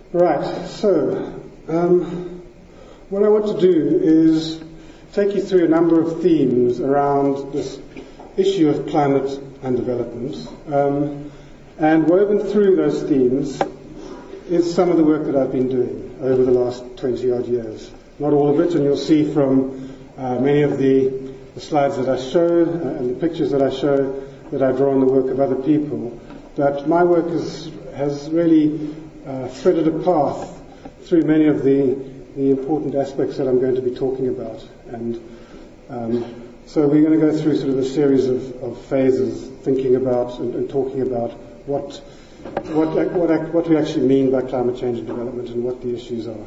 Right, so what I want to do is take you through a number of themes around this issue of climate and development. And woven through those themes is some of the work that I've been doing over the last 20 odd years. Not all of it, and you'll see from many of the slides that I show and the pictures that I show that I draw on the work of other people, that my work has really threaded a path through many of the important aspects that I'm going to be talking about. And so we're going to go through sort of a series of phases, thinking about and talking about what we actually mean by climate change and development and what the issues are.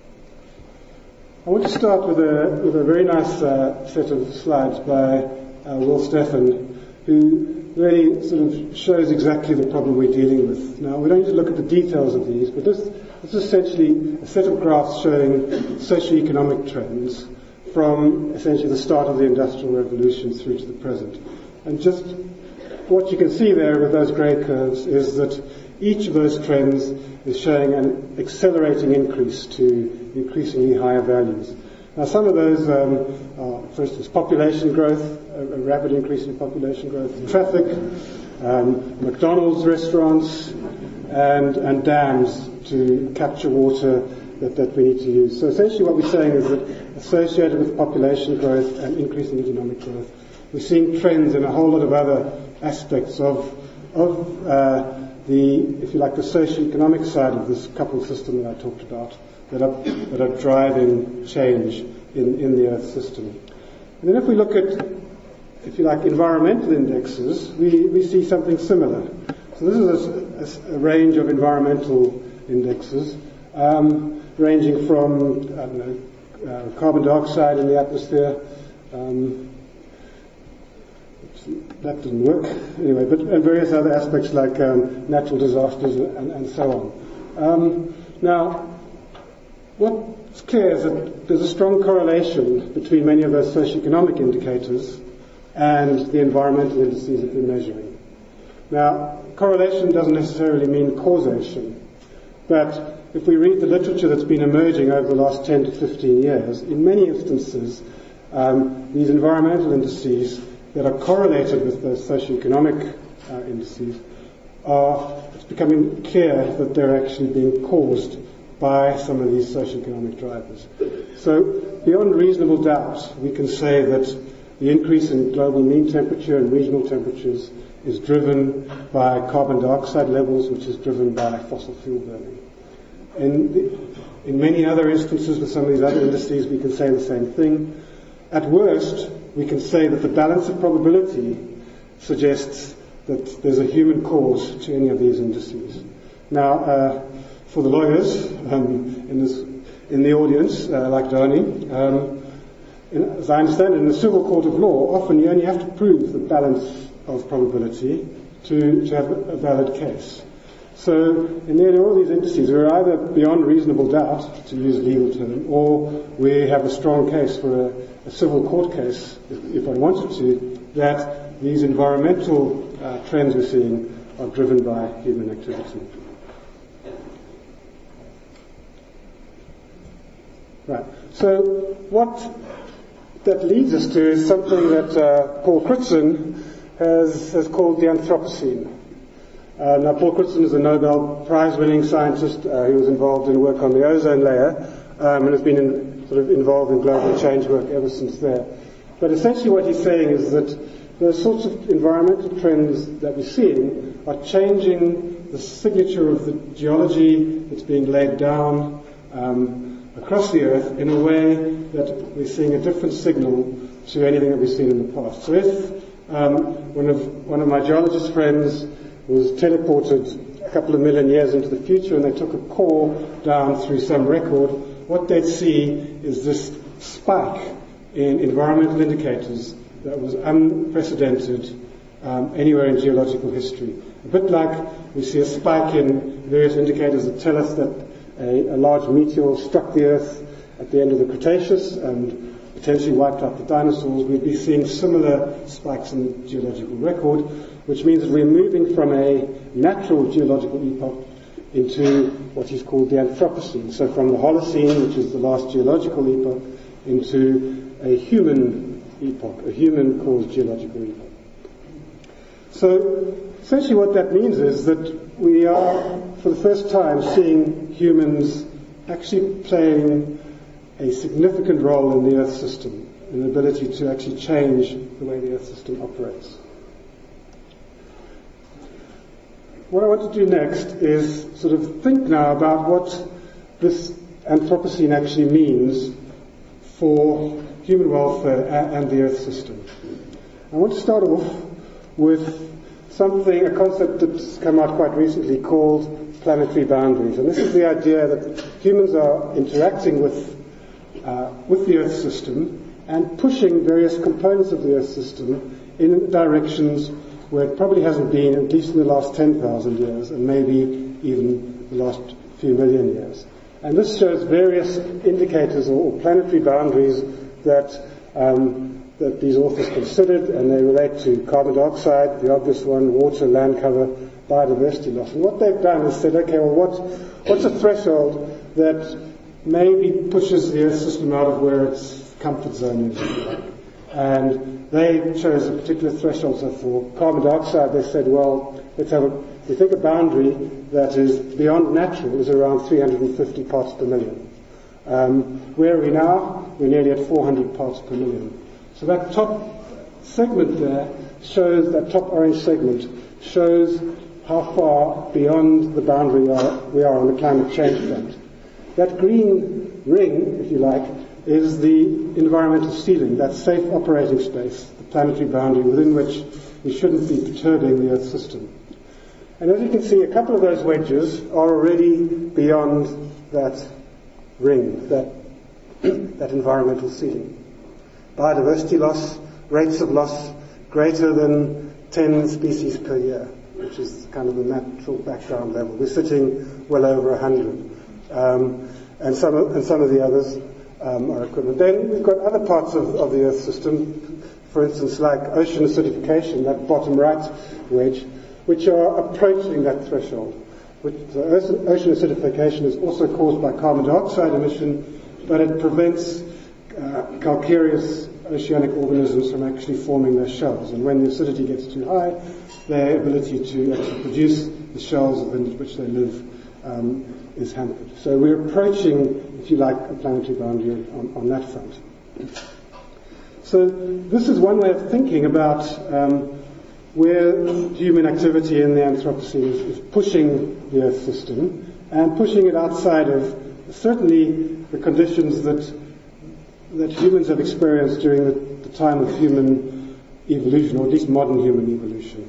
I want to start with a very nice set of slides by Will Steffen, who really sort of shows exactly the problem we're dealing with. Now, we don't need to look at the details of these, but this is essentially a set of graphs showing socio-economic trends from essentially the start of the Industrial Revolution through to the present. And just what you can see there with those grey curves is that each of those trends is showing an accelerating increase to increasingly higher values. Now, some of those are, for instance, population growth, a rapid increase in population growth, traffic, McDonald's restaurants, and dams to capture water that we need to use. So essentially what we're saying is that associated with population growth and increasing economic growth, we're seeing trends in a whole lot of other aspects of the, if you like, the socio-economic side of this coupled system that I talked about, that are driving change in the Earth system. And then if we look at, if you like, environmental indexes, we see something similar. So this is a range of environmental indexes, ranging from, I don't know, carbon dioxide in the atmosphere. That didn't work. Anyway, and various other aspects like natural disasters and so on. Now, what's clear is that there's a strong correlation between many of those socioeconomic indicators and the environmental indices that we're measuring. Now, correlation doesn't necessarily mean causation, but if we read the literature that's been emerging over the last 10 to 15 years, in many instances, these environmental indices that are correlated with those socioeconomic indices it's becoming clear that they're actually being caused by some of these socioeconomic drivers. So beyond reasonable doubt, we can say that the increase in global mean temperature and regional temperatures is driven by carbon dioxide levels, which is driven by fossil fuel burning. In many other instances with some of these other indices, we can say the same thing. At worst, we can say that the balance of probability suggests that there's a human cause to any of these indices. Now, for the lawyers in the audience, like Dani, as I understand it, in the civil court of law, often you only have to prove the balance of probability to have a valid case. So in nearly all these indices, we're either beyond reasonable doubt, to use a legal term, or we have a strong case for a civil court case, if I wanted to, that these environmental trends we're seeing are driven by human activity. Right. So what that leads us to is something that Paul Crutzen has called the Anthropocene. Now, Paul Crutzen is a Nobel Prize-winning scientist. He was involved in work on the ozone layer and has been sort of involved in global change work ever since there. But essentially what he's saying is that the sorts of environmental trends that we're seeing are changing the signature of the geology that's being laid down across the Earth in a way that we're seeing a different signal to anything that we've seen in the past. So if one of my geologist friends was teleported a couple of million years into the future and they took a core down through some record, what they'd see is this spike in environmental indicators that was unprecedented anywhere in geological history. A bit like we see a spike in various indicators that tell us that a large meteor struck the Earth at the end of the Cretaceous and potentially wiped out the dinosaurs. We'd be seeing similar spikes in the geological record, which means that we're moving from a natural geological epoch into what is called the Anthropocene. So from the Holocene, which is the last geological epoch, into a human epoch, a human-caused geological epoch. So essentially what that means is that we are, for the first time, seeing humans actually playing a significant role in the Earth system, an ability to actually change the way the Earth system operates. What I want to do next is sort of think now about what this Anthropocene actually means for human welfare and the Earth system. I want to start off with a concept that's come out quite recently called planetary boundaries. And this is the idea that humans are interacting with the Earth system and pushing various components of the Earth system in directions where it probably hasn't been, at least in the last 10,000 years, and maybe even the last few million years. And this shows various indicators or planetary boundaries that these authors considered, and they relate to carbon dioxide, the obvious one, water, land cover, biodiversity loss. And what they've done is said, okay, well, what's a threshold that maybe pushes the Earth system out of where its comfort zone is? And they chose a particular threshold. So for carbon dioxide, they said, well, we think a boundary that is beyond natural is around 350 parts per million. Where are we now? We're nearly at 400 parts per million. So that top segment there shows, that top orange segment shows how far beyond the boundary we are on the climate change front. That green ring, if you like, is the environmental ceiling, that safe operating space, the planetary boundary within which we shouldn't be perturbing the Earth system. And as you can see, a couple of those wedges are already beyond that ring, that environmental ceiling. Biodiversity loss, rates of loss greater than 10 species per year, which is kind of the natural background level. We're sitting well over 100. And some of the others are equivalent. Then we've got other parts of the Earth system, for instance, like ocean acidification, that bottom right wedge, which are approaching that threshold. Ocean acidification is also caused by carbon dioxide emission, but it prevents calcareous oceanic organisms from actually forming their shells. And when the acidity gets too high, their ability to actually produce the shells in which they live is hampered. So we're approaching, if you like, a planetary boundary on that front. So this is one way of thinking about where human activity in the Anthropocene is pushing the Earth system and pushing it outside of certainly the conditions that humans have experienced during the time of human evolution, or at least modern human evolution.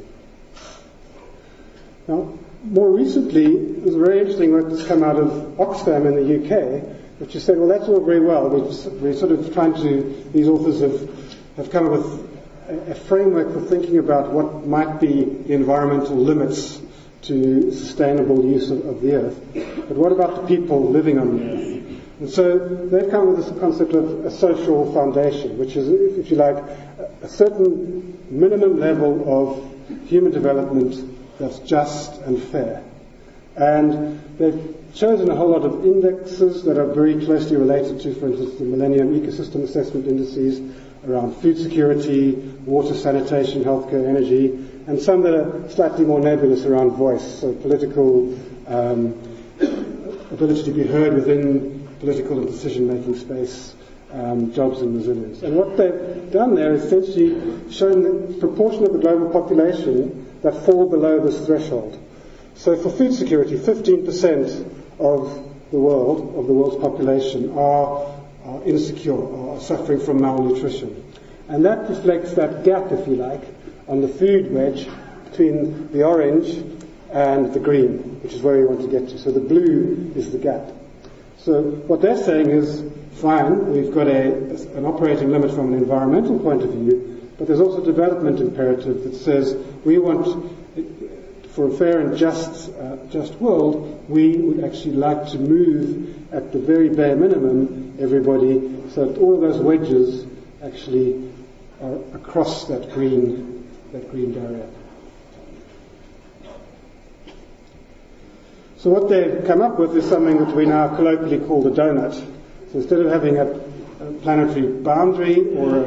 Now, more recently, there's a very interesting work that's come out of Oxfam in the UK, which has said, well, that's all very well. We're sort of trying to, these authors have come up with a framework for thinking about what might be the environmental limits to sustainable use of the Earth. But what about the people living on the Earth? And so they've come with this concept of a social foundation, which is, if you like, a certain minimum level of human development that's just and fair. And they've chosen a whole lot of indexes that are very closely related to, for instance, the Millennium Ecosystem Assessment Indices around food security, water, sanitation, healthcare, energy, and some that are slightly more nebulous around voice, so political ability to be heard within political and decision-making space, jobs and resilience. And what they've done there is essentially shown the proportion of the global population that fall below this threshold. So for food security, 15% of the world's population are insecure, are suffering from malnutrition. And that reflects that gap, if you like, on the food wedge between the orange and the green, which is where we want to get to. So the blue is the gap. So what they're saying is, fine, we've got an operating limit from an environmental point of view, but there's also a development imperative that says we want, for a fair and just world, we would actually like to move at the very bare minimum everybody, so that all of those wedges actually are across that green barrier. So what they've come up with is something that we now colloquially call the donut. So instead of having a planetary boundary or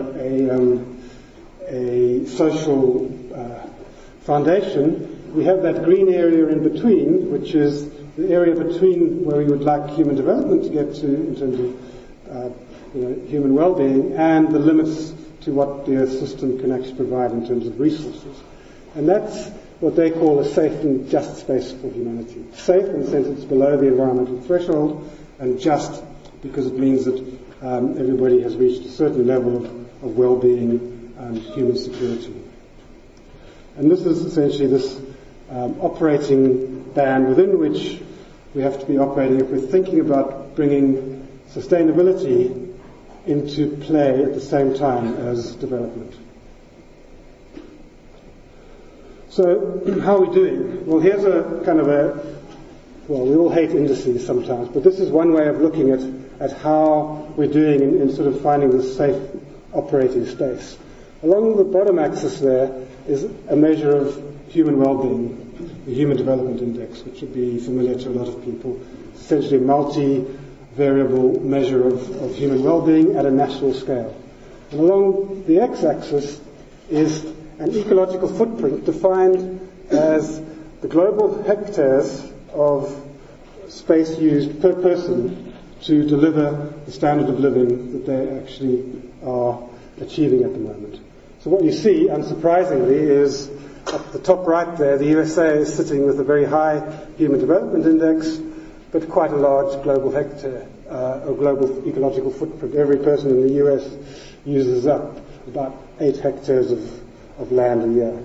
a social foundation, we have that green area in between, which is the area between where we would like human development to get to in terms of human well-being, and the limits to what the Earth system can actually provide in terms of resources. And that's what they call a safe and just space for humanity. Safe in the sense it's below the environmental threshold, and just because it means that everybody has reached a certain level of well-being and human security. And this is essentially this operating band within which we have to be operating if we're thinking about bringing sustainability into play at the same time as development. So, how are we doing? Well, here's a kind of we all hate indices sometimes, but this is one way of looking at how we're doing in sort of finding this safe operating space. Along the bottom axis there is a measure of human well-being, the Human Development Index, which would be familiar to a lot of people. It's essentially a multi-variable measure of human well-being at a national scale. And along the x-axis is an ecological footprint defined as the global hectares of space used per person to deliver the standard of living that they actually are achieving at the moment. So what you see, unsurprisingly, is at the top right there, the USA is sitting with a very high Human Development Index, but quite a large global hectare, or global ecological footprint. Every person in the US uses up about 8 hectares of land a year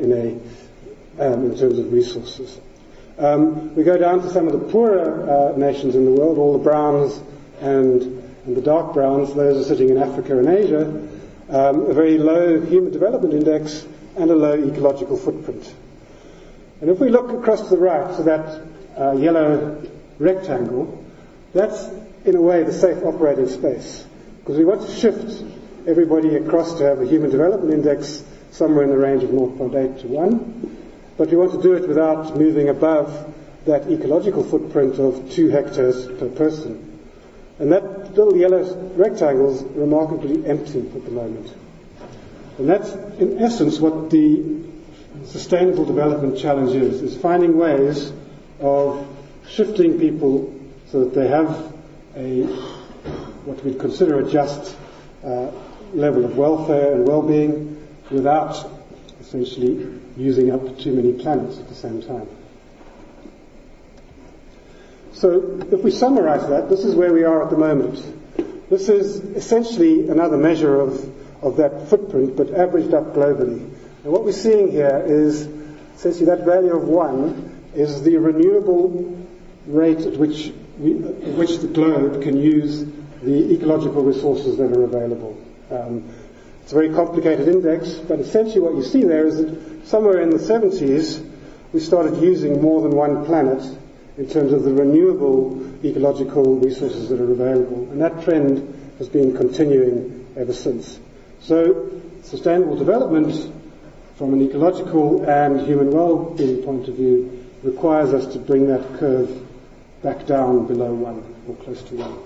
in terms of resources. We go down to some of the poorer nations in the world, all the browns and the dark browns. Those are sitting in Africa and Asia. A very low Human Development Index and a low ecological footprint. And if we look across to the right to that yellow rectangle, that's in a way the safe operating space, because we want to shift everybody across to have a Human Development Index somewhere in the range of 0.8 to 1, but we want to do it without moving above that ecological footprint of 2 hectares per person. And that little yellow rectangle is remarkably empty at the moment. And that's, in essence, what the Sustainable Development Challenge is finding ways of shifting people so that they have what we'd consider a just level of welfare and well-being without essentially using up too many planets at the same time. So if we summarize that, this is where we are at the moment. This is essentially another measure of that footprint, but averaged up globally. And what we're seeing here is essentially that value of 1 is the renewable rate at which the globe can use the ecological resources that are available. It's a very complicated index, but essentially what you see there is that somewhere in the 70s we started using more than one planet in terms of the renewable ecological resources that are available. And that trend has been continuing ever since. So sustainable development from an ecological and human well-being point of view requires us to bring that curve back down below 1 or close to 1.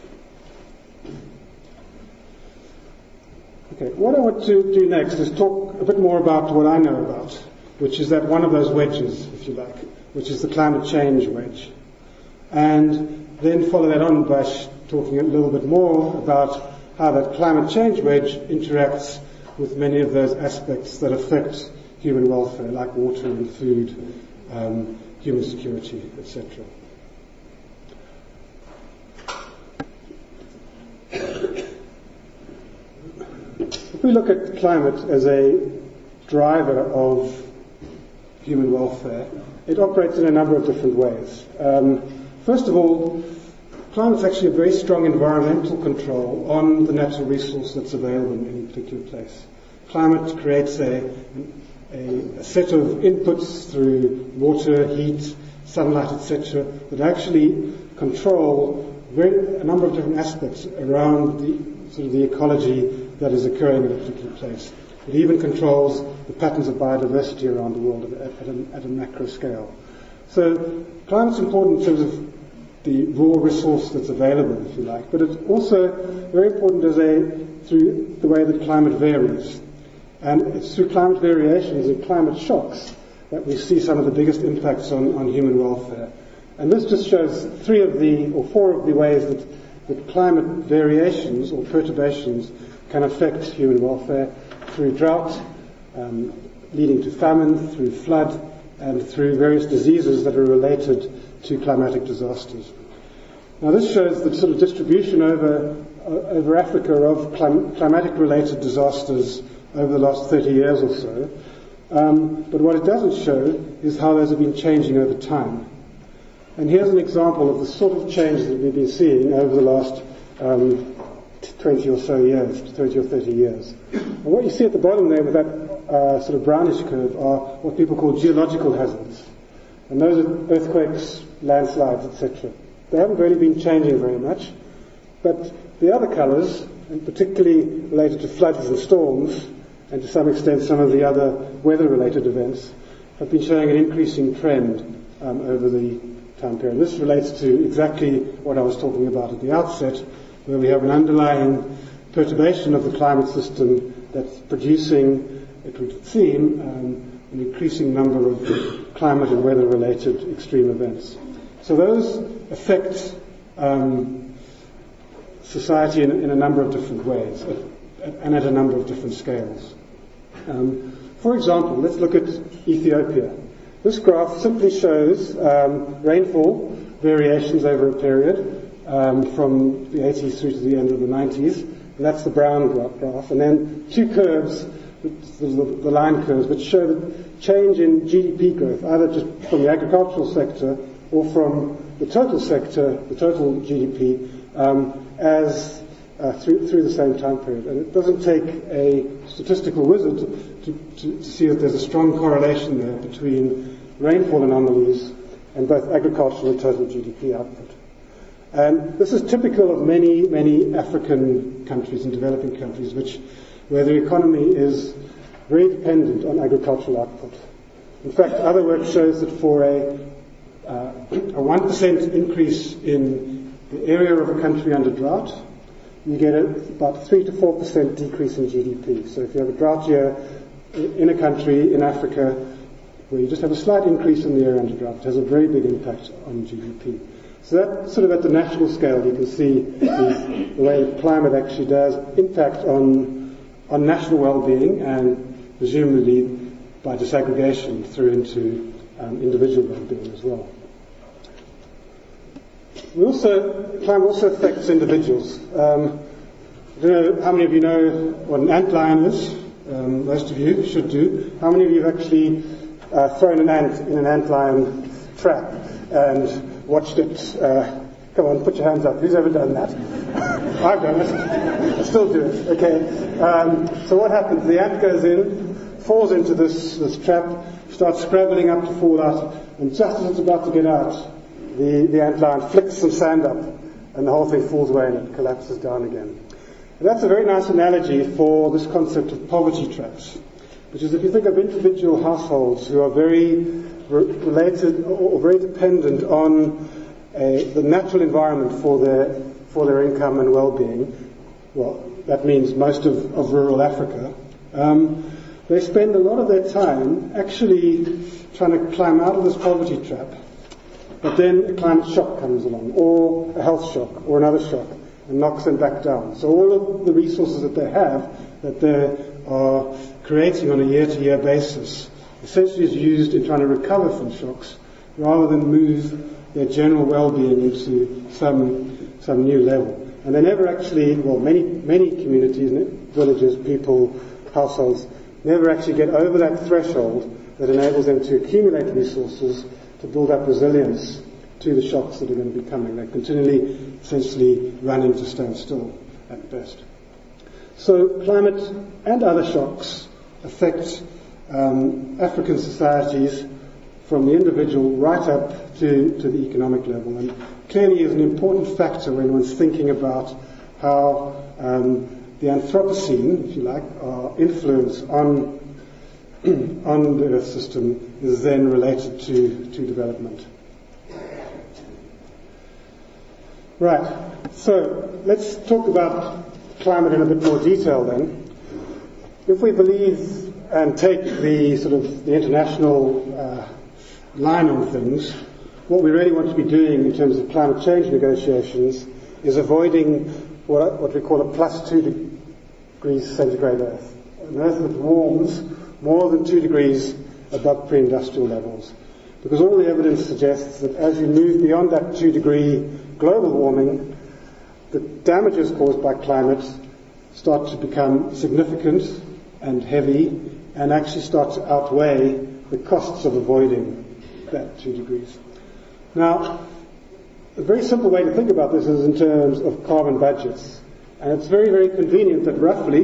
Okay, what I want to do next is talk a bit more about what I know about, which is that one of those wedges, if you like, which is the climate change wedge. And then follow that on by talking a little bit more about how that climate change wedge interacts with many of those aspects that affect human welfare, like water and food, human security, etc. If we look at climate as a driver of human welfare, it operates in a number of different ways. First of all, climate is actually a very strong environmental control on the natural resource that's available in any particular place. Climate creates a set of inputs through water, heat, sunlight, etc., that actually control a number of different aspects around the ecology that is occurring in a particular place. It even controls the patterns of biodiversity around the world at a macro scale. So climate's important in terms of the raw resource that's available, if you like, but it's also very important through the way that climate varies. And it's through climate variations and climate shocks that we see some of the biggest impacts on human welfare. And this just shows four of the ways that climate variations or perturbations can affect human welfare: through drought, leading to famine, through flood, and through various diseases that are related to climatic disasters. Now this shows the sort of distribution over Africa of climatic-related disasters over the last 30 years or so. But what it doesn't show is how those have been changing over time. And here's an example of the sort of changes that we've been seeing over the last 20 or so years, 20 or 30 years. And what you see at the bottom there with that sort of brownish curve are what people call geological hazards. And those are earthquakes, landslides, etc. They haven't really been changing very much. But the other colours, and particularly related to floods and storms, and to some extent some of the other weather-related events, have been showing an increasing trend over the time period. This relates to exactly what I was talking about at the outset, where we have an underlying perturbation of the climate system that's producing, it would seem, an increasing number of climate and weather-related extreme events. So those affect society in a number of different ways and at a number of different scales. For example, let's look at Ethiopia. This graph simply shows rainfall variations over a period from the 80s through to the end of the 90s. And that's the brown graph. And then two curves, the line curves, which show the change in GDP growth, either just from the agricultural sector or from the total sector, the total GDP, through the same time period. And it doesn't take a statistical wizard to see that there's a strong correlation there between rainfall anomalies and both agricultural and total GDP output. And this is typical of many, many African countries and developing countries where the economy is very dependent on agricultural output. In fact, other work shows that for a 1% increase in the area of a country under drought, you get about 3 to 4% decrease in GDP. So if you have a drought year in a country in Africa where you just have a slight increase in the area under drought, it has a very big impact on GDP. So that sort of at the national scale, you can see the way climate actually does impact on national well-being and presumably by disaggregation through into individual well-being as well. Climate also affects individuals. I don't know how many of you know what an antlion is. Most of you should do. How many of you have actually thrown an ant in an antlion trap and watched it? Come on, put your hands up. Who's ever done that? I've done it. I still do it. Okay. So what happens? The ant goes in, falls into this trap, starts scrabbling up to fall out, and just as it's about to get out, the antlion flicks some sand up, and the whole thing falls away and it collapses down again. And that's a very nice analogy for this concept of poverty traps, which is if you think of individual households who are very related or very dependent on the natural environment for their income and well-being. Well, that means most of rural Africa. They spend a lot of their time actually trying to climb out of this poverty trap, but then a climate shock comes along, or a health shock, or another shock, and knocks them back down. So all of the resources that they have, that they are creating on a year-to-year basis, essentially is used in trying to recover from shocks, rather than move their general well-being into some new level. And they never actually, many communities, villages, people, households, never actually get over that threshold that enables them to accumulate resources to build up resilience to the shocks that are going to be coming. They continually, essentially, running to stand still at best. So climate and other shocks affect African societies from the individual right up to the economic level, and clearly is an important factor when one's thinking about how the Anthropocene, if you like, our influence on on the Earth system is then related to development. Right, so let's talk about climate in a bit more detail then. If we believe and take the sort of the international line on things, what we really want to be doing in terms of climate change negotiations is avoiding what we call a plus 2 degrees centigrade Earth. An Earth that warms more than 2 degrees above pre-industrial levels. Because all the evidence suggests that as you move beyond that 2 degree global warming, the damages caused by climate start to become significant and heavy and actually start to outweigh the costs of avoiding that 2 degrees. Now, a very simple way to think about this is in terms of carbon budgets. And it's very, very convenient that roughly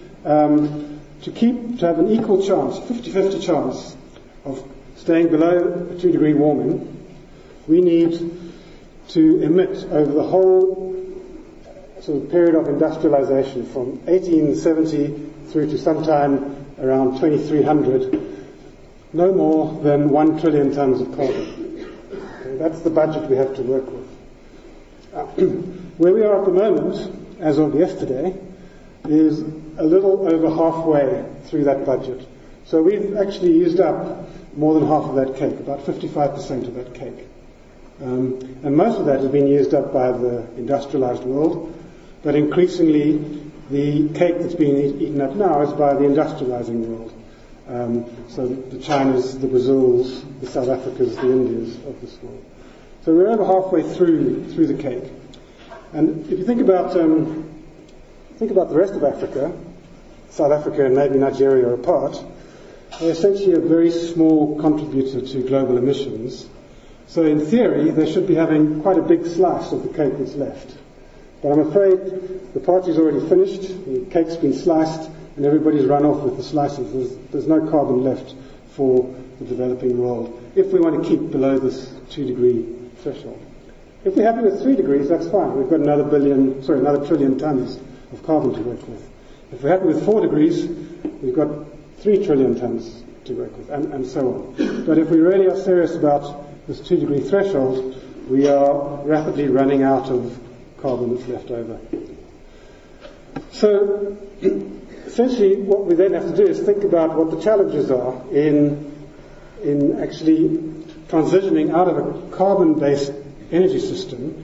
to have an equal chance, 50-50 chance of staying below a 2 degree warming, we need to emit over the whole sort of period of industrialization from 1870 through to sometime around 2300, no more than 1 trillion tons of carbon. Okay, that's the budget we have to work with. Where we are at the moment, as of yesterday, is a little over halfway through that budget. So we've actually used up more than half of that cake, about 55% of that cake. And most of that has been used up by the industrialized world, but increasingly the cake that's being eaten up now is by the industrializing world. So the Chinas, the Brazils, the South Africas, the Indias of this world. So we're over halfway through the cake. And if you think about the rest of Africa, South Africa and maybe Nigeria are apart, they're essentially a very small contributor to global emissions. So in theory, they should be having quite a big slice of the cake that's left. But I'm afraid the party's already finished, the cake's been sliced, and everybody's run off with the slices. There's no carbon left for the developing world if we want to keep below this 2 degree threshold. If we're happy with 3 degrees, that's fine. We've got another trillion tons of carbon to work with. If we're happy with 4 degrees, we've got 3 trillion tons to work with, and so on. But if we really are serious about this 2 degree threshold, we are rapidly running out of carbon that's left over. So, essentially, what we then have to do is think about what the challenges are in actually transitioning out of a carbon-based energy system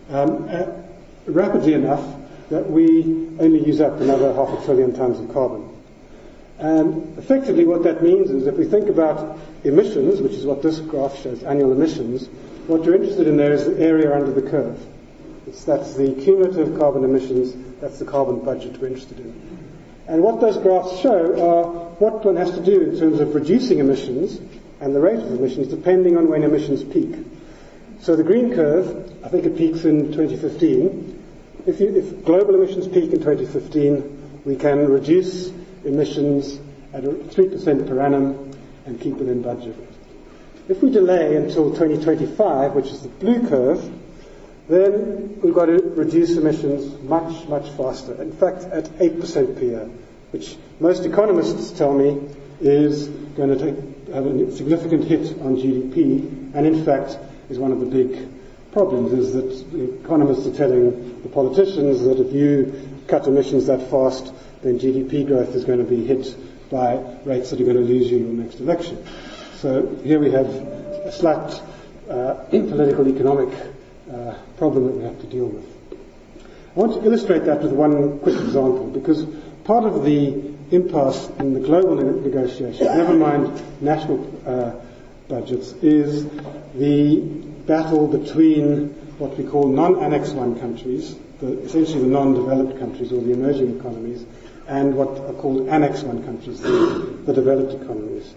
rapidly enough that we only use up another 500 billion tons of carbon. And effectively what that means is if we think about emissions, which is what this graph shows, annual emissions, what you're interested in there is the area under the curve. That's the cumulative carbon emissions, that's the carbon budget we're interested in. And what those graphs show are what one has to do in terms of reducing emissions and the rate of emissions depending on when emissions peak. So the green curve, I think it peaks in 2015. If global emissions peak in 2015, we can reduce emissions at 3% per annum and keep within budget. If we delay until 2025, which is the blue curve, then we've got to reduce emissions much, much faster. In fact, at 8% per year, which most economists tell me is going to have a significant hit on GDP, and in fact is one of the big problems, is that the economists are telling the politicians that if you cut emissions that fast, then GDP growth is going to be hit by rates that are going to lose you your next election. So here we have a slight political economic problem that we have to deal with. I want to illustrate that with one quick example, because part of the impasse in the global negotiations, never mind national budgets, is the battle between what we call non-Annex I countries, essentially the non-developed countries or the emerging economies, and what are called Annex I countries, the developed economies.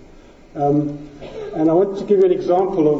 And I want to give you an example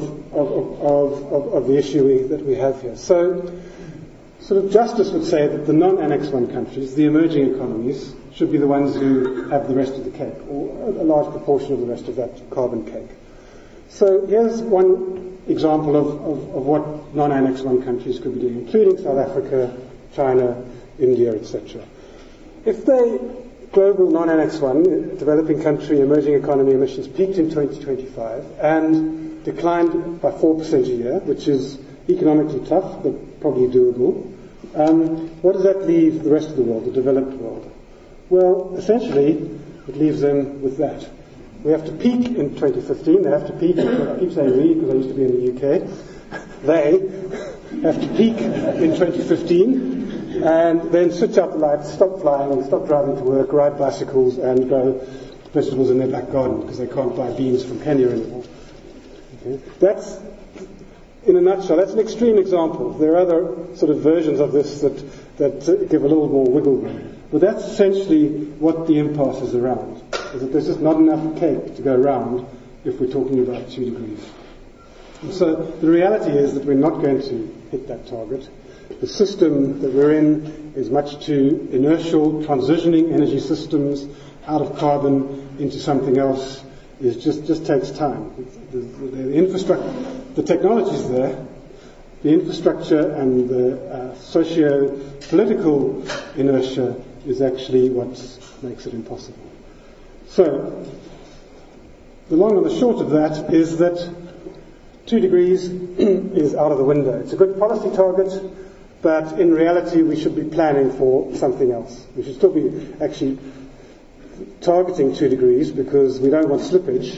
of the issue that we have here. So, sort of justice would say that the non-Annex I countries, the emerging economies, should be the ones who have the rest of the cake, or a large proportion of the rest of that carbon cake. So here's one example of what non-Annex I countries could be doing, including South Africa, China, India, etc. If they global non-Annex 1, developing country, emerging economy emissions peaked in 2025 and declined by 4% a year, which is economically tough, but probably doable. What does that leave the rest of the world, the developed world? Well, essentially, it leaves them with that. We have to peak in 2015. They have to peak. I keep saying we because I used to be in the UK. They have to peak in 2015 and then switch out the lights, stop flying, stop driving to work, ride bicycles and grow vegetables in their back garden because they can't buy beans from Kenya anymore. Okay. That's, in a nutshell, that's an extreme example. There are other sort of versions of this that give a little more wiggle room. But that's essentially what the impasse is around, is that there's just not enough cake to go around if we're talking about 2 degrees. And so the reality is that we're not going to hit that target. The system that we're in is much too inertial. Transitioning energy systems out of carbon into something else is just takes time. The infrastructure, the technology is there. The infrastructure and the socio-political inertia is actually what makes it impossible. So, the long and the short of that is that 2 degrees is out of the window. It's a good policy target, but in reality we should be planning for something else. We should still be actually targeting 2 degrees because we don't want slippage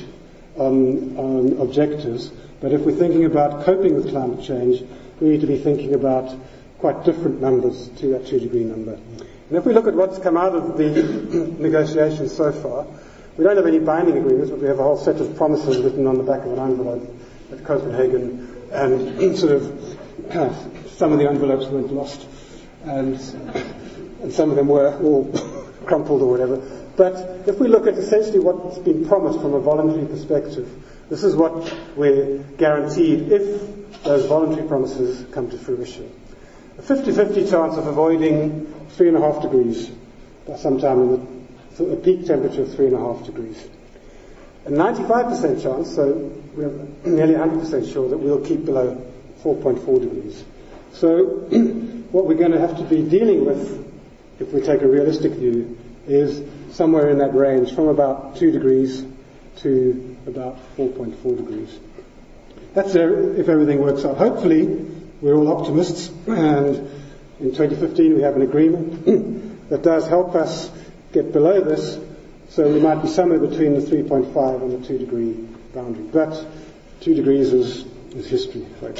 on objectives. But if we're thinking about coping with climate change, we need to be thinking about quite different numbers to that 2 degree number. And if we look at what's come out of the negotiations so far, we don't have any binding agreements, but we have a whole set of promises written on the back of an envelope at Copenhagen, and sort of some of the envelopes went lost, and some of them were all crumpled or whatever. But if we look at essentially what's been promised from a voluntary perspective, this is what we're guaranteed if those voluntary promises come to fruition. A 50-50 chance of avoiding 3.5 degrees by sometime in a peak temperature of 3.5 degrees. A 95% chance, so we're nearly 100% sure that we'll keep below 4.4 degrees. So what we're going to have to be dealing with, if we take a realistic view, is somewhere in that range from about 2 degrees to about 4.4 degrees. That's if everything works out. Hopefully, we're all optimists, and in 2015 we have an agreement that does help us get below this, so we might be somewhere between the 3.5 and the 2 degree boundary. But 2 degrees is history, folks.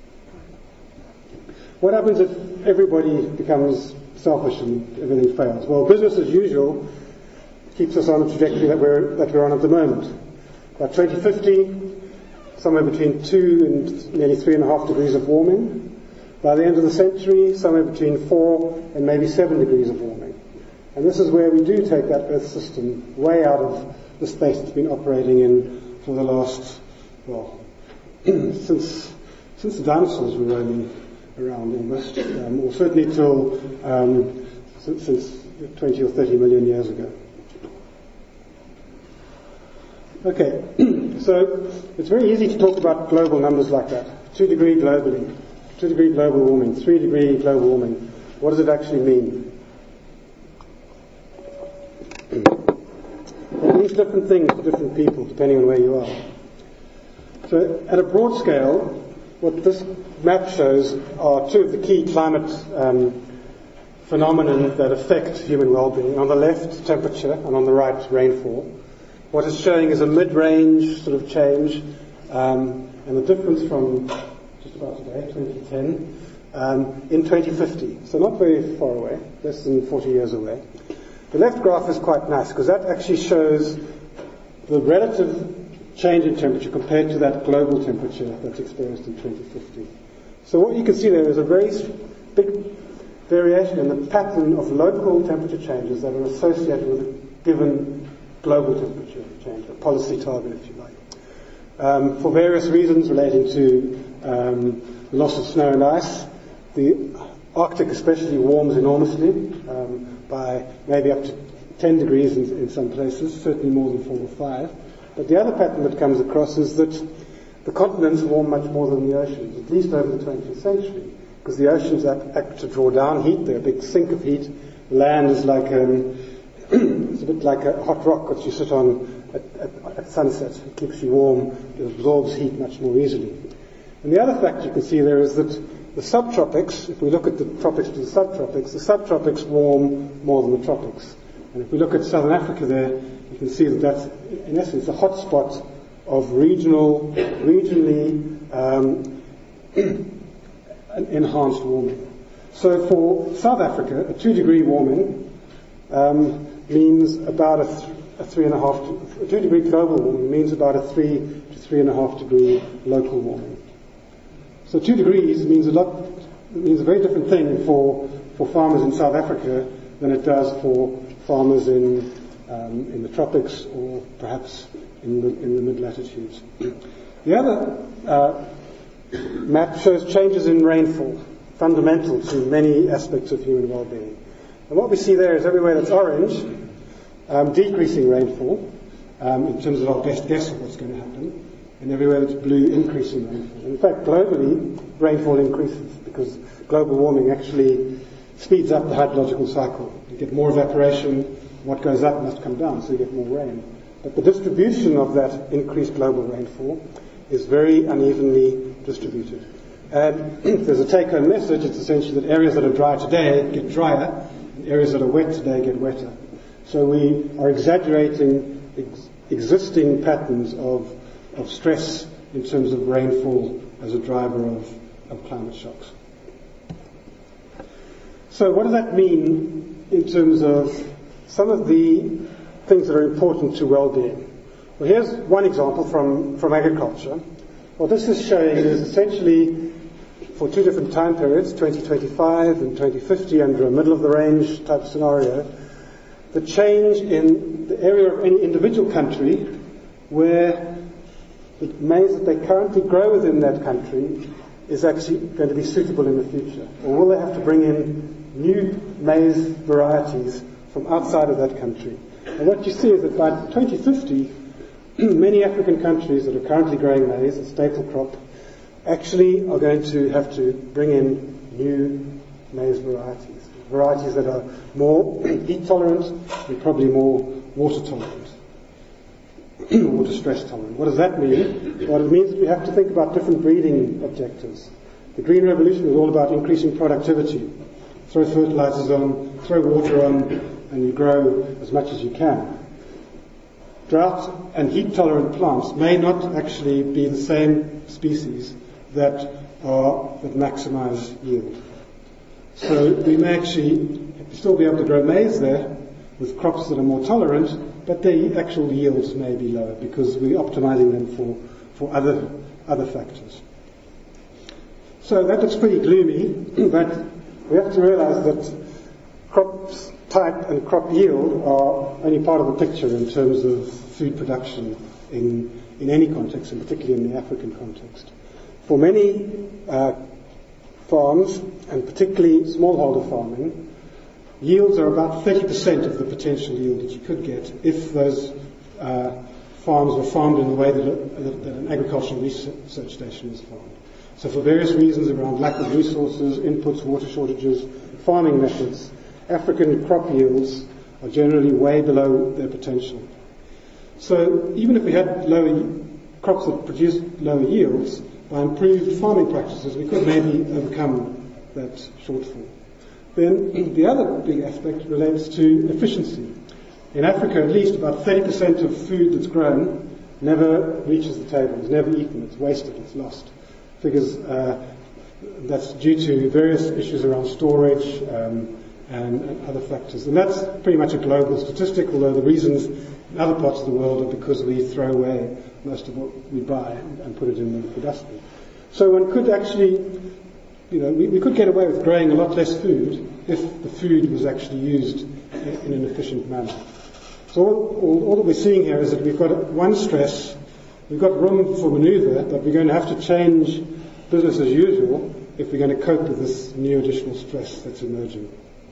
What happens if everybody becomes selfish and everything fails? Well, business as usual keeps us on the trajectory that we're on at the moment. By 2050, somewhere between 2 and nearly 3.5 degrees of warming. By the end of the century, somewhere between 4 and maybe 7 degrees of warming. And this is where we do take that Earth system way out of the space it's been operating in for the last, well, since the dinosaurs were roaming around almost, or certainly till since 20 or 30 million years ago. Okay, so it's very easy to talk about global numbers like that. 2 degree globally, 2 degree global warming, 3 degree global warming. What does it actually mean? It means different things to different people depending on where you are. So at a broad scale, what this map shows are 2 of the key climate phenomena that affect human well-being. On the left, temperature, and on the right, rainfall. What it's showing is a mid-range sort of change, and the difference from just about today, 2010, in 2050. So not very far away, less than 40 years away. The left graph is quite nice because that actually shows the relative change in temperature compared to that global temperature that's experienced in 2050. So what you can see there is a very big variation in the pattern of local temperature changes that are associated with a given global temperature change, a policy target, if you like. For various reasons relating to the loss of snow and ice, the Arctic especially warms enormously by maybe up to 10 degrees in some places, certainly more than 4 or 5. But the other pattern that comes across is that the continents warm much more than the oceans, at least over the 20th century, because the oceans act to draw down heat. They're a big sink of heat. Land is like It's a bit like a hot rock that you sit on at sunset. It keeps you warm, it absorbs heat much more easily. And the other fact you can see there is that the subtropics, if we look at the tropics to the subtropics warm more than the tropics. And if we look at southern Africa there, you can see that that's, in essence, a hotspot of regionally enhanced warming. So for South Africa, a 2-degree warming means about a 2-degree global warming means about a 3 to 3.5 degree local warming. So 2 degrees means a very different thing for farmers in South Africa than it does for farmers in the tropics or perhaps in the mid-latitudes. The other map shows changes in rainfall, fundamental to many aspects of human well-being. And what we see there is everywhere that's orange, decreasing rainfall, in terms of our best guess of what's going to happen, and everywhere that's blue, increasing rainfall. In fact, globally, rainfall increases because global warming actually speeds up the hydrological cycle. You get more evaporation, what goes up must come down, so you get more rain. But the distribution of that increased global rainfall is very unevenly distributed. And if there's a take-home message, it's essentially that areas that are dry today get drier, and areas that are wet today get wetter. So we are exaggerating existing patterns of stress in terms of rainfall as a driver of climate shocks. So what does that mean in terms of some of the things that are important to well-being? Well, here's one example from agriculture. What this is showing is essentially for 2 different time periods, 2025 and 2050, under a middle-of-the-range type scenario, the change in the area of any individual country where the maize that they currently grow within that country is actually going to be suitable in the future. Or will they have to bring in new maize varieties from outside of that country? And what you see is that by 2050, many African countries that are currently growing maize, a staple crop, actually are going to have to bring in new maize varieties that are more heat tolerant and probably more water tolerant. Water stress tolerant. What does that mean? Well, it means that we have to think about different breeding objectives. The Green Revolution was all about increasing productivity. Throw fertilizers on, throw water on, and you grow as much as you can. Drought and heat tolerant plants may not actually be the same species that maximize yield. So we may actually still be able to grow maize there with crops that are more tolerant, but the actual yields may be lower because we're optimizing them for other factors. So that looks pretty gloomy, but we have to realize that crops type and crop yield are only part of the picture in terms of food production in any context, and particularly in the African context. For many farms, and particularly smallholder farming, yields are about 30% of the potential yield that you could get if those farms were farmed in the way that an agricultural research station is farmed. So for various reasons around lack of resources, inputs, water shortages, farming methods, African crop yields are generally way below their potential. So even if we had crops that produced lower yields, by improved farming practices we could maybe overcome that shortfall. Then the other big aspect relates to efficiency. In Africa, at least about 30% of food that's grown never reaches the table, is never eaten, it's wasted, it's lost. Figures that's due to various issues around storage and other factors. And that's pretty much a global statistic, although the reasons in other parts of the world are because we throw away most of what we buy and put it in the dustbin. So one could actually, we could get away with growing a lot less food if the food was actually used in an efficient manner. So all that we're seeing here is that we've got one stress, we've got room for manoeuvre, but we're going to have to change business as usual if we're going to cope with this new additional stress that's emerging.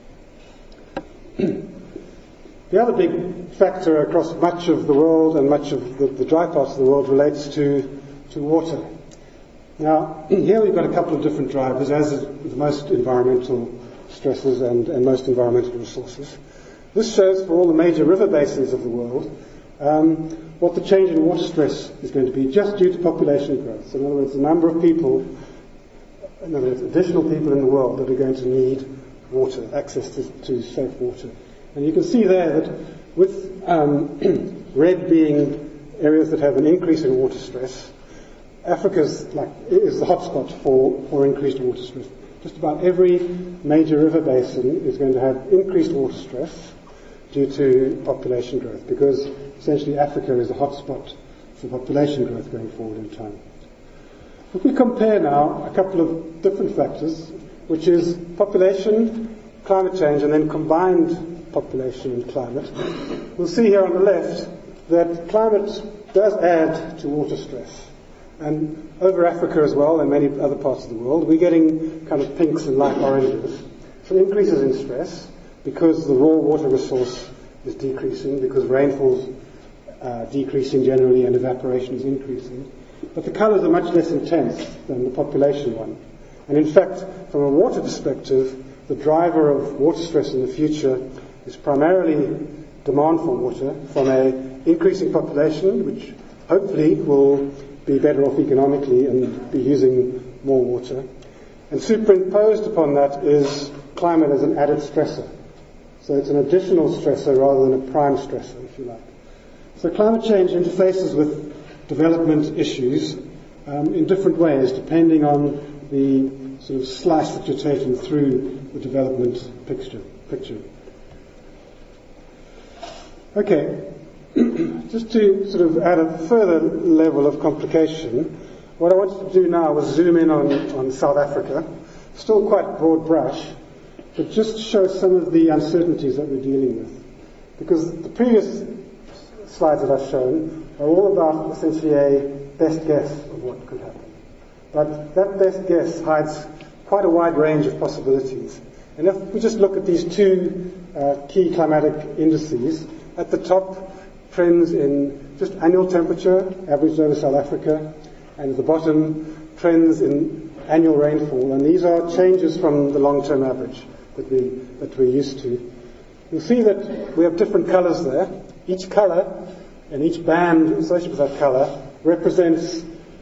The other big factor across much of the world and much of the dry parts of the world relates to water. Now, here we've got a couple of different drivers, as is with most environmental stresses and most environmental resources. This shows for all the major river basins of the world what the change in water stress is going to be just due to population growth. So in other words, the number of people, in other words, additional people in the world that are going to need water, access to safe water. And you can see there that with red being areas that have an increase in water stress, Africa is the hotspot for increased water stress. Just about every major river basin is going to have increased water stress due to population growth, because essentially Africa is a hotspot for population growth going forward in time. If we compare now a couple of different factors, which is population, climate change, and then combined population and climate, we'll see here on the left that climate does add to water stress. And over Africa as well, and many other parts of the world, we're getting kind of pinks and light oranges. So increases in stress because the raw water resource is decreasing, because rainfall's decreasing generally and evaporation is increasing. But the colours are much less intense than the population one. And in fact, from a water perspective, the driver of water stress in the future is primarily demand for water from an increasing population, which hopefully will be better off economically and be using more water. And superimposed upon that is climate as an added stressor. So it's an additional stressor rather than a prime stressor, if you like. So climate change interfaces with development issues in different ways, depending on the sort of slice that you're taking through the development picture. Okay, just to sort of add a further level of complication, what I wanted to do now was zoom in on South Africa, still quite broad brush, but just show some of the uncertainties that we're dealing with. Because the previous slides that I've shown are all about essentially a best guess of what could happen. But that best guess hides quite a wide range of possibilities. And if we just look at these two key climatic indices, at the top, trends in just annual temperature, averaged over South Africa, and at the bottom, trends in annual rainfall. And these are changes from the long-term average that we're used to. You'll see that we have different colours there. Each colour and each band associated with that colour represents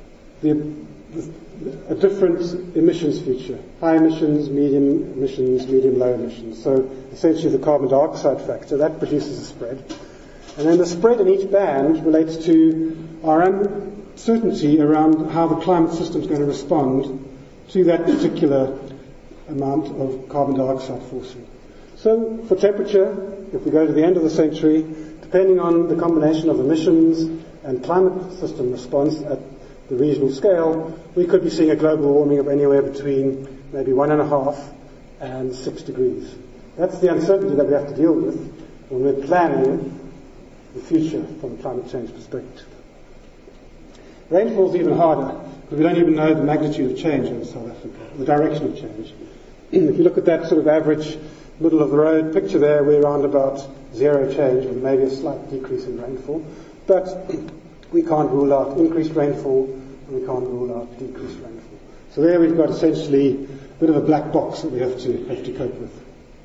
a different emissions feature. High emissions, medium, low emissions. So essentially the carbon dioxide factor, that produces a spread. And then the spread in each band relates to our uncertainty around how the climate system is going to respond to that particular amount of carbon dioxide forcing. So for temperature, if we go to the end of the century, depending on the combination of emissions and climate system response at the regional scale, we could be seeing a global warming of anywhere between maybe 1.5 and 6 degrees. That's the uncertainty that we have to deal with when we're planning the future from a climate change perspective. Rainfall is even harder because we don't even know the magnitude of change in South Africa, the direction of change. If you look at that sort of average middle of the road picture there, we're around about zero change with maybe a slight decrease in rainfall. But we can't rule out increased rainfall and we can't rule out decreased rainfall. So there we've got essentially a bit of a black box that we have to cope with.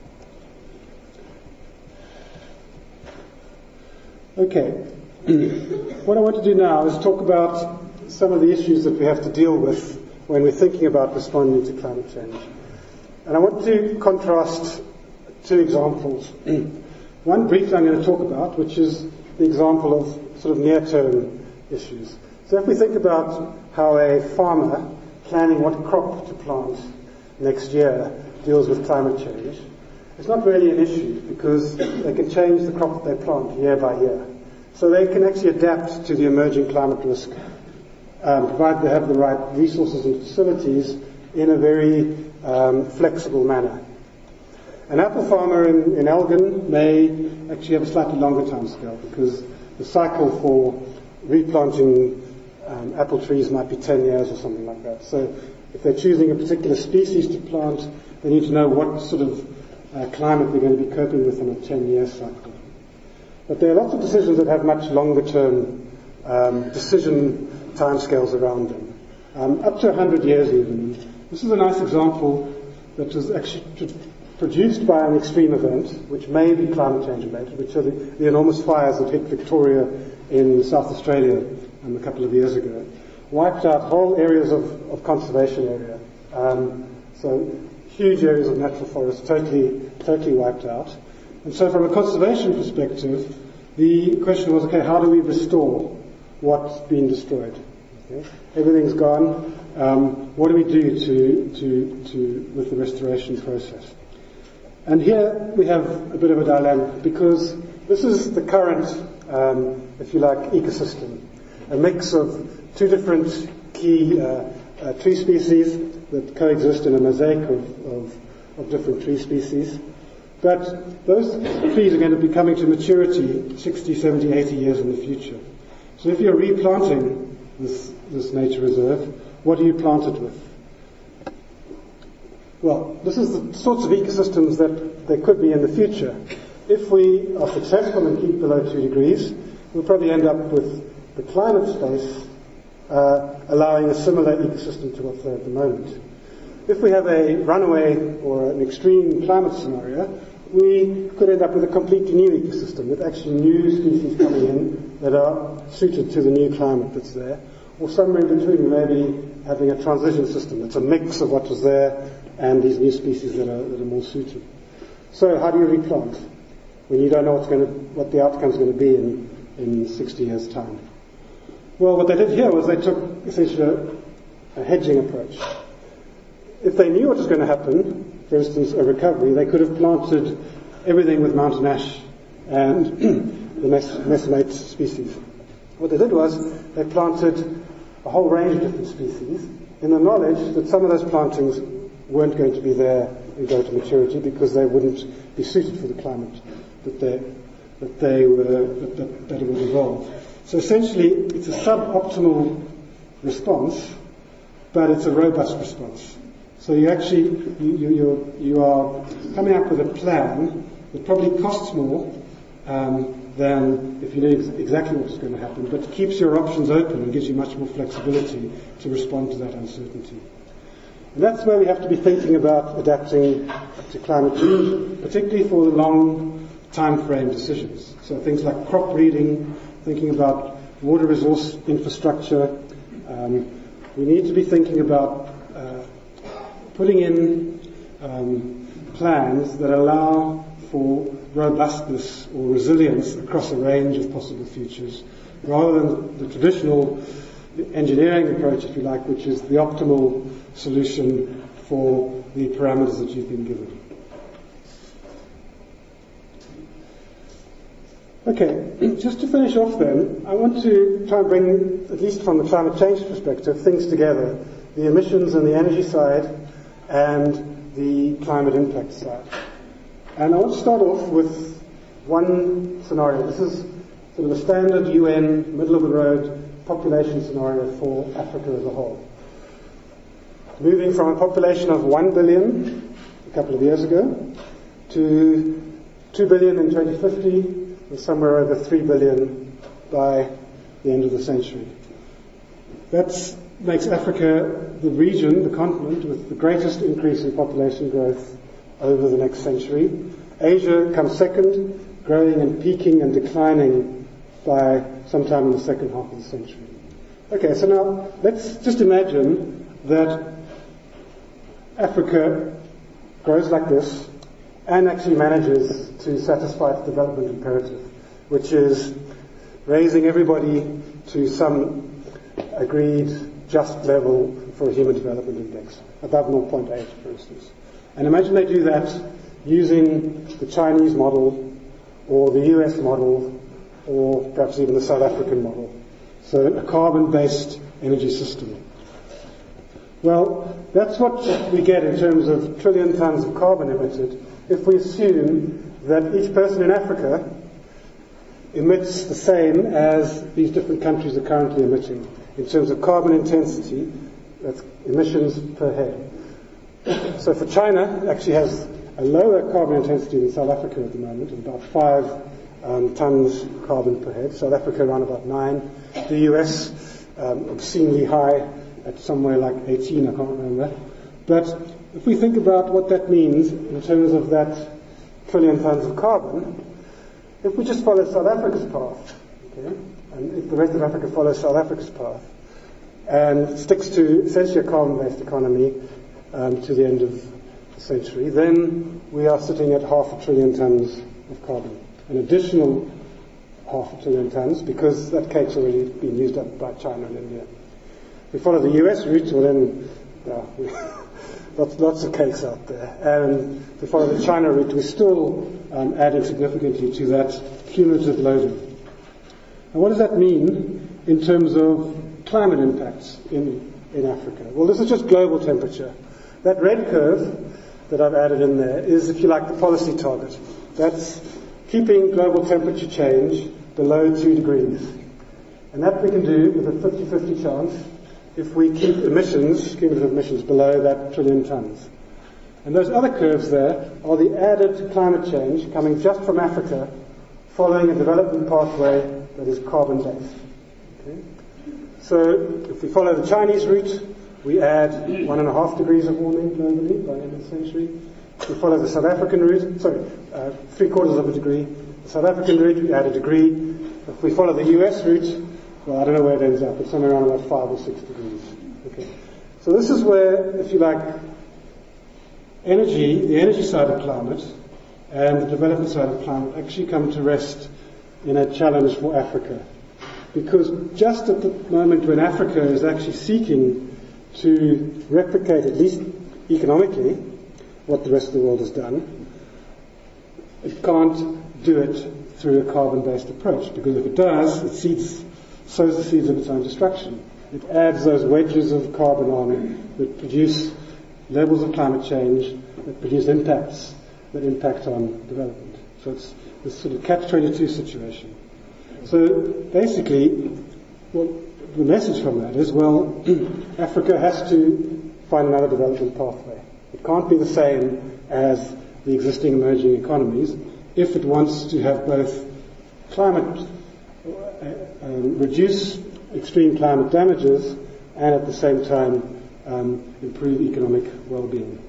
Okay, what I want to do now is talk about some of the issues that we have to deal with when we're thinking about responding to climate change. And I want to contrast two examples. One briefly I'm going to talk about, which is the example of sort of near-term issues. So if we think about how a farmer planning what crop to plant next year deals with climate change, it's not really an issue because they can change the crop that they plant year by year. So they can actually adapt to the emerging climate risk, provided they have the right resources and facilities in a very flexible manner. An apple farmer in Elgin may actually have a slightly longer time scale because the cycle for replanting apple trees might be 10 years or something like that. So if they're choosing a particular species to plant, they need to know what sort of climate they're going to be coping with in a 10-year cycle. But there are lots of decisions that have much longer-term decision timescales around them, up to 100 years even. This is a nice example that was actually produced by an extreme event, which may be climate change related, which are the enormous fires that hit Victoria in South Australia a couple of years ago, wiped out whole areas of conservation area. So huge areas of natural forest totally wiped out. And so from a conservation perspective, the question was, okay, how do we restore what's been destroyed? Okay? Everything's gone. What do we do with the restoration process? And here we have a bit of a dilemma, because this is the current, if you like, ecosystem, a mix of two different key tree species that coexist in a mosaic of different tree species. But those trees are going to be coming to maturity 60, 70, 80 years in the future. So if you're replanting this nature reserve, what do you plant it with? Well, this is the sorts of ecosystems that there could be in the future. If we are successful and keep below 2 degrees, we'll probably end up with the climate space allowing a similar ecosystem to what's there at the moment. If we have a runaway or an extreme climate scenario, we could end up with a completely new ecosystem with actually new species coming in that are suited to the new climate that's there. Or somewhere in between, maybe having a transition system that's a mix of what was there and these new species that are more suited. So how do you replant when you don't know what the outcome is going to be in 60 years' time? Well, what they did here was they took essentially a hedging approach. If they knew what was going to happen, for instance, a recovery, they could have planted everything with mountain ash and the mesomate species. What they did was they planted a whole range of different species in the knowledge that some of those plantings weren't going to be there and go to maturity because they wouldn't be suited for the climate that it would evolve. So essentially, it's a suboptimal response, but it's a robust response. So you actually you are coming up with a plan that probably costs more than if you knew exactly what was going to happen, but keeps your options open and gives you much more flexibility to respond to that uncertainty. And that's where we have to be thinking about adapting to climate change, particularly for the long time frame decisions. So things like crop breeding, thinking about water resource infrastructure. We need to be thinking about putting in plans that allow for robustness or resilience across a range of possible futures, rather than the traditional engineering approach, if you like, which is the optimal solution for the parameters that you've been given. Okay, just to finish off then, I want to try and bring, at least from the climate change perspective, things together, the emissions and the energy side and the climate impact side. And I want to start off with one scenario. This is sort of a standard UN, middle-of-the-road population scenario for Africa as a whole. Moving from a population of 1 billion a couple of years ago to 2 billion in 2050, and somewhere over 3 billion by the end of the century. That makes Africa the region, the continent, with the greatest increase in population growth over the next century. Asia comes second, growing and peaking and declining by sometime in the second half of the century. Okay, so now let's just imagine that Africa grows like this and actually manages to satisfy its development imperative, which is raising everybody to some agreed just level for a human development index, above 0.8, for instance. And imagine they do that using the Chinese model or the US model or perhaps even the South African model. So a carbon-based energy system. Well, that's what we get in terms of trillion tons of carbon emitted if we assume that each person in Africa emits the same as these different countries are currently emitting in terms of carbon intensity, that's emissions per head. So for China, it actually has a lower carbon intensity than South Africa at the moment, about 5 tons carbon per head. South Africa around about 9. The US obscenely high at somewhere like 18, I can't remember. But if we think about what that means in terms of that trillion tons of carbon, if we just follow South Africa's path, okay, and if the rest of Africa follows South Africa's path, and sticks to essentially a carbon-based economy to the end of the century, then we are sitting at 500 billion tons of carbon. An additional 500 billion tons, because that cake's already been used up by China and India. If we follow the US route, well then, lots of cakes out there. And if we follow the China route, we're still adding significantly to that cumulative loading. And what does that mean in terms of climate impacts in Africa? Well, this is just global temperature. That red curve that I've added in there is, if you like, the policy target. That's keeping global temperature change below 2 degrees. And that we can do with a 50-50 chance if we keep emissions, cumulative emissions, below that trillion tons. And those other curves there are the added climate change coming just from Africa, following a development pathway that is carbon-based. Okay? So if we follow the Chinese route, we add 1.5 degrees of warming globally by the end of the century. If we follow the South African route, 3/4 of a degree. The South African route, we add a degree. If we follow the US route, well, I don't know where it ends up. It's somewhere around about 5 or 6 degrees. Okay. So this is where, if you like, the energy side of climate and the development side of climate actually come to rest in a challenge for Africa. Because just at the moment when Africa is actually seeking to replicate, at least economically, what the rest of the world has done, it can't do it through a carbon-based approach. Because if it does, it sows the seeds of its own destruction. It adds those wedges of carbon on that produce levels of climate change, that produce impacts that impact on development. So it's this sort of catch-22 situation. So basically, the message from that is, well, Africa has to find another development pathway. It can't be the same as the existing emerging economies if it wants to have both climate, reduce extreme climate damages and at the same time improve economic well-being.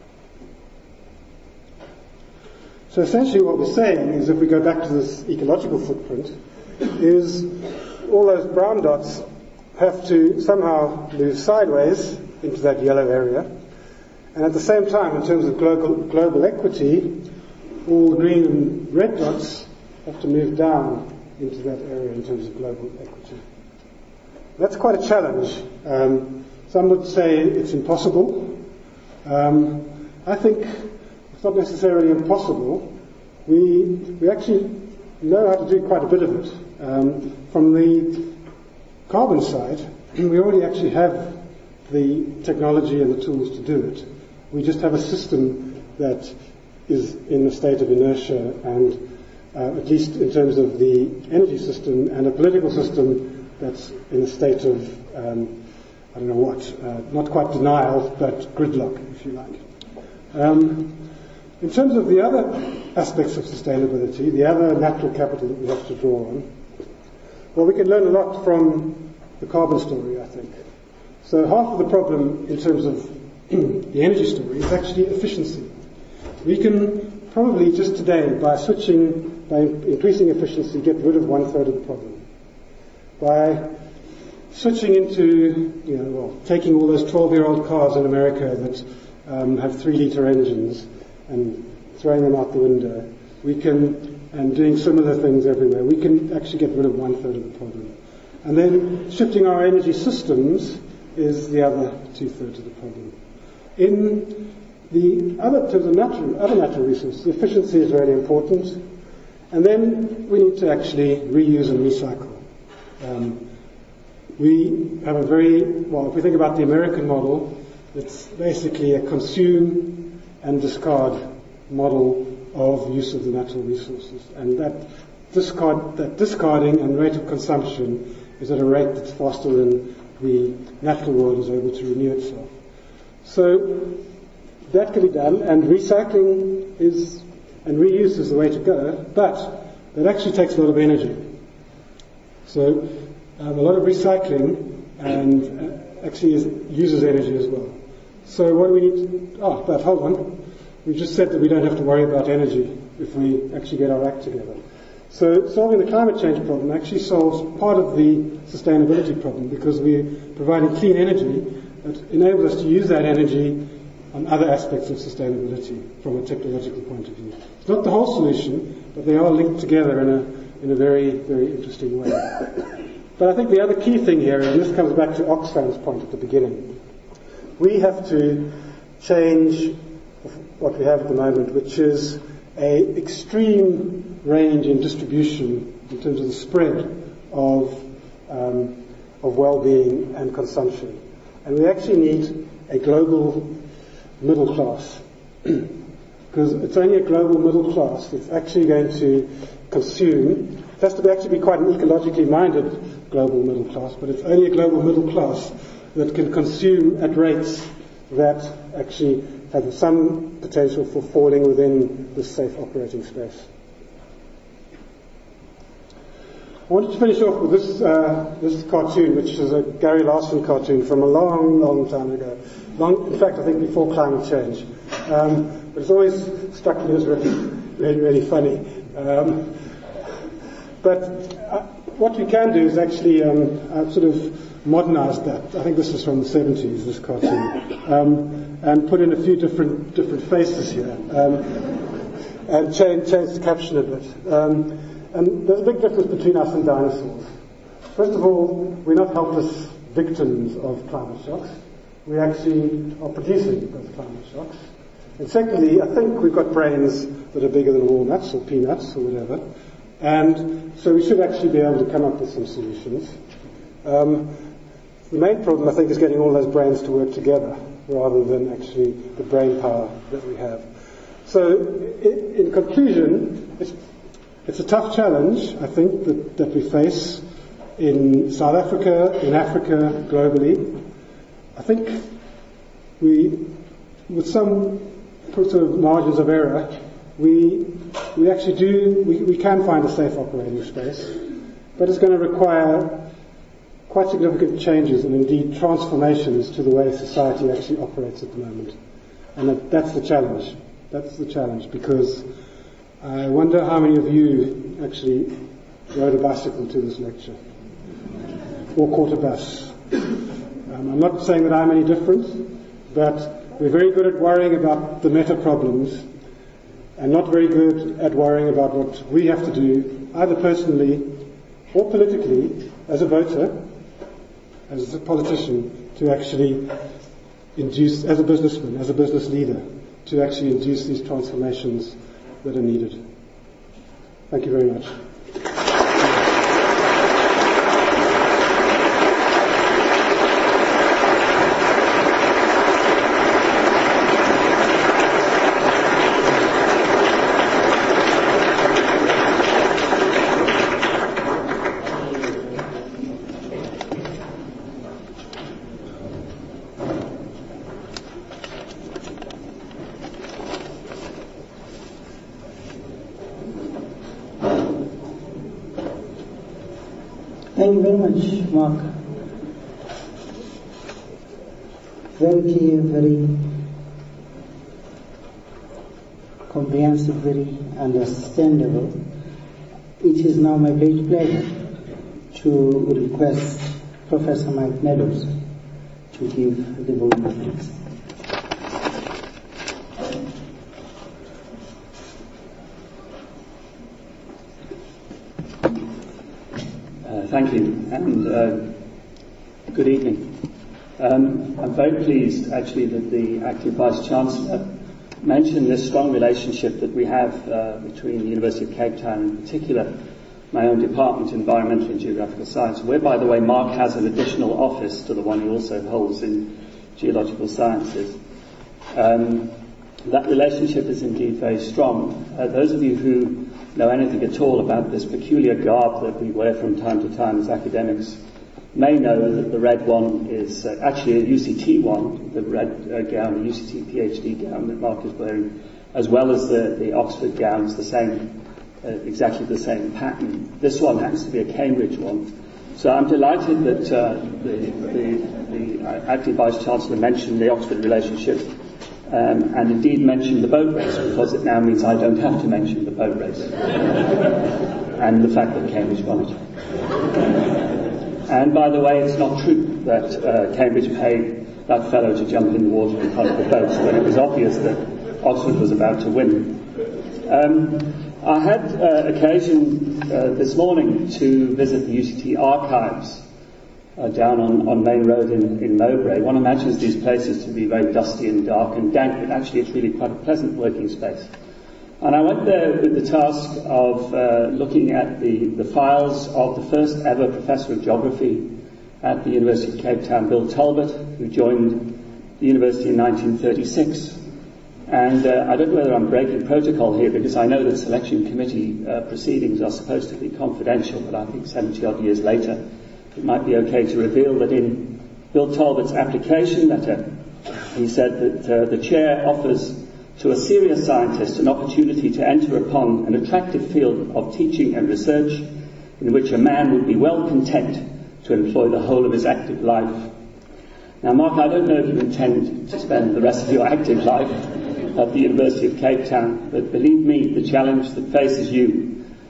So essentially what we're saying is, if we go back to this ecological footprint, is all those brown dots have to somehow move sideways into that yellow area. And at the same time, in terms of global equity, all the green and red dots have to move down into that area in terms of global equity. That's quite a challenge. Some would say it's impossible. I think it's not necessarily impossible. We actually know how to do quite a bit of it. From the carbon side, we already actually have the technology and the tools to do it. We just have a system that is in a state of inertia, and at least in terms of the energy system, and a political system that's in a state of, I don't know what, not quite denial, but gridlock, if you like. In terms of the other aspects of sustainability, the other natural capital that we have to draw on, well, we can learn a lot from the carbon story, I think. So half of the problem in terms of the energy story is actually efficiency. We can probably just today, by increasing efficiency, get rid of 1/3 of the problem. By switching into, taking all those 12-year-old cars in America that have 3-liter engines and throwing them out the window, and doing similar things everywhere, we can actually get rid of 1/3 of the problem. And then shifting our energy systems is the other 2/3 of the problem. In the other terms of other natural resources, efficiency is really important. And then we need to actually reuse and recycle. We have if we think about the American model, it's basically a consume and discard model of use of the natural resources. And that discarding and rate of consumption is at a rate that's faster than the natural world is able to renew itself. So that can be done, and recycling and reuse is the way to go, but that actually takes a lot of energy. So a lot of recycling actually uses energy as well. So what do we need to... but hold on. We just said that we don't have to worry about energy if we actually get our act together. So solving the climate change problem actually solves part of the sustainability problem, because we're providing clean energy that enables us to use that energy on other aspects of sustainability from a technological point of view. It's not the whole solution, but they are linked together in a very, very interesting way. But I think the other key thing here, and this comes back to Oxfam's point at the beginning, we have to change what we have at the moment, which is an extreme range in distribution in terms of the spread of well-being and consumption. And we actually need a global middle class, because it's only a global middle class that's actually going to consume. It has to actually be quite an ecologically minded global middle class, but it's only a global middle class that can consume at rates that actually have some potential for falling within this safe operating space. I wanted to finish off with this cartoon, which is a Gary Larson cartoon from a long, long time ago. In fact, I think before climate change. But it's always struck me as really, really, really funny. But what we can do is actually sort of modernize that. I think this is from the 70s, this cartoon, and put in a few different faces here, and change the caption a bit. And there's a big difference between us and dinosaurs. First of all, we're not helpless victims of climate shocks. We actually are producing those climate shocks. And secondly, I think we've got brains that are bigger than walnuts or peanuts or whatever. And so we should actually be able to come up with some solutions. The main problem, I think, is getting all those brains to work together rather than actually the brain power that we have. So in conclusion, it's a tough challenge, I think, that we face in South Africa, in Africa, globally. I think with some sort of margins of error, we can find a safe operating space, but it's going to require quite significant changes and indeed transformations to the way society actually operates at the moment. And that's the challenge. That's the challenge, because I wonder how many of you actually rode a bicycle to this lecture or caught a bus. I'm not saying that I'm any different, but we're very good at worrying about the meta problems and not very good at worrying about what we have to do, either personally or politically, as a voter, as a politician, to actually induce, as a businessman, as a business leader, to actually induce these transformations that are needed. Thank you very much. Thank you very much, Mark. Very clear, very comprehensive, very understandable. It is now my great pleasure to request Professor Mike Meadows to give the vote of thanks. Thank you, and good evening. I'm very pleased, actually, that the Acting Vice-Chancellor mentioned this strong relationship that we have between the University of Cape Town, in particular, my own department, Environmental and Geographical Science, where, by the way, Mark has an additional office to the one he also holds in Geological Sciences. That relationship is indeed very strong. Those of you who know anything at all about this peculiar garb that we wear from time to time as academics may know that the red one is actually a UCT one, the red gown, the UCT PhD gown that Mark is wearing, as well as the Oxford gowns, the same, exactly the same pattern. This one happens to be a Cambridge one, So I'm delighted that the Acting Vice-Chancellor mentioned the Oxford relationship and indeed mentioned the boat race, because it now means I don't have to mention the boat race and the fact that Cambridge won it. And by the way, it's not true that Cambridge paid that fellow to jump in the water in front of the boats when it was obvious that Oxford was about to win. I had occasion this morning to visit the UCT archives down on Main Road in Mowbray. One imagines these places to be very dusty and dark and dank, but actually it's really quite a pleasant working space. And I went there with the task of looking at the files of the first ever Professor of Geography at the University of Cape Town, Bill Talbot, who joined the university in 1936. And I don't know whether I'm breaking protocol here, because I know that selection committee proceedings are supposed to be confidential, but I think 70-odd years later it might be okay to reveal that in Bill Talbot's application letter he said that the chair offers to a serious scientist an opportunity to enter upon an attractive field of teaching and research in which a man would be well content to employ the whole of his active life. Now, Mark, I don't know if you intend to spend the rest of your active life at the University of Cape Town, but believe me, the challenge that faces you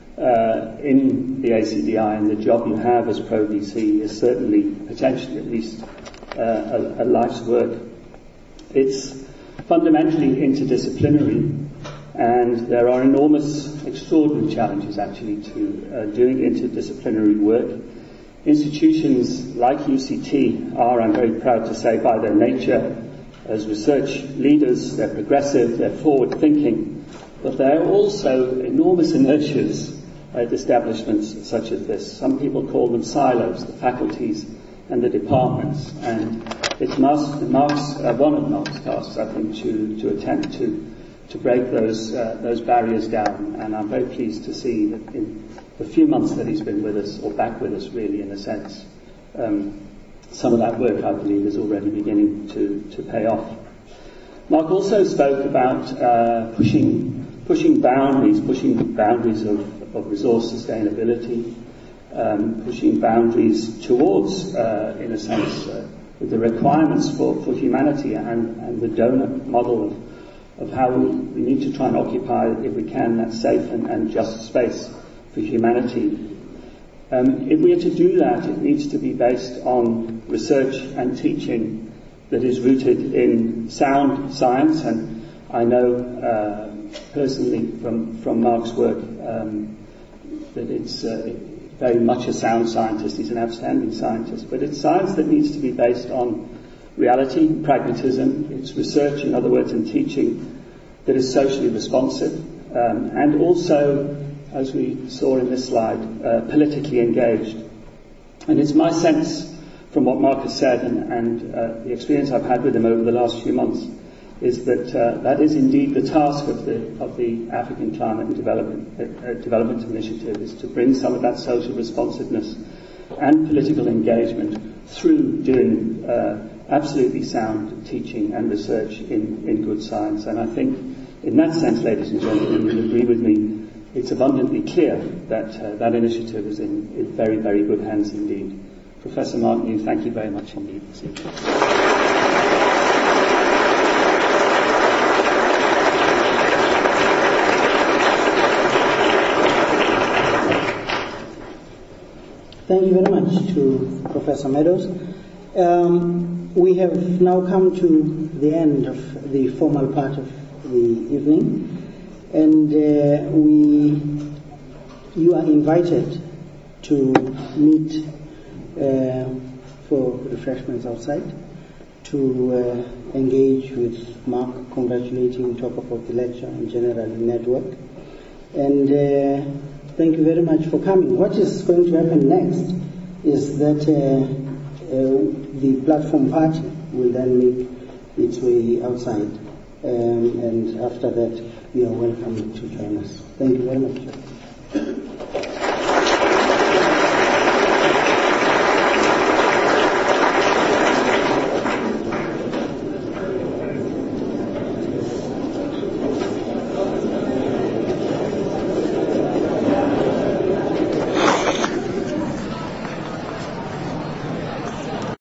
in the ACDI and the job you have as Pro-VC is certainly, potentially at least, a life's work. It's fundamentally interdisciplinary, and there are enormous, extraordinary challenges actually to doing interdisciplinary work. Institutions like UCT are, I'm very proud to say, by their nature, as research leaders, they're progressive, they're forward-thinking, but they're also enormous inertias at establishments such as this. Some people call them silos, the faculties and the departments, and it's one of Mark's tasks, I think, to attempt to break those barriers down, and I'm very pleased to see that in the few months that he's been with us, or back with us really in a sense, some of that work, I believe, is already beginning to pay off. Mark also spoke about pushing boundaries of resource sustainability, pushing boundaries towards, in a sense, the requirements for humanity and the donor model of how we need to try and occupy, if we can, that safe and just space for humanity. If we are to do that, it needs to be based on research and teaching that is rooted in sound science, and I know personally from Mark's work that it's very much a sound scientist. He's an outstanding scientist, but it's science that needs to be based on reality, pragmatism. It's research, in other words, and teaching that is socially responsive, and also, as we saw in this slide, politically engaged. And it's my sense, from what Mark has said and the experience I've had with him over the last few months, is that that is indeed the task of the African Climate and Development Initiative, is to bring some of that social responsiveness and political engagement through doing absolutely sound teaching and research in good science. And I think, in that sense, ladies and gentlemen, you'll agree with me, it's abundantly clear that that initiative is in very, very good hands indeed. Professor Mark New, thank you very much indeed this evening. Thank you very much to Professor Meadows. We have now come to the end of the formal part of the evening, and you are invited to meet for refreshments outside, to engage with Mark, congratulate him, talk about the lecture and generally network. And thank you very much for coming. What is going to happen next is that the platform party will then make its way outside, and after that you are welcome to join us. Thank you very much.